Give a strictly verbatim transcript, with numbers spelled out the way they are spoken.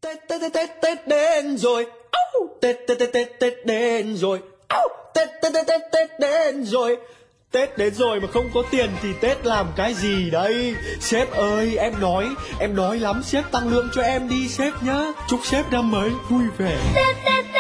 Tết Tết Tết Tết Tết đến rồi. Au! Tết Tết Tết Tết Tết đến rồi. Au! Tết Tết Tết Tết Tết đến rồi. Tết đến rồi mà không có tiền thì Tết làm cái gì đây? Sếp ơi, em nói, em nói lắm, sếp tăng lương cho em đi sếp nhá. Chúc sếp năm mới vui vẻ. Tết Tết Tết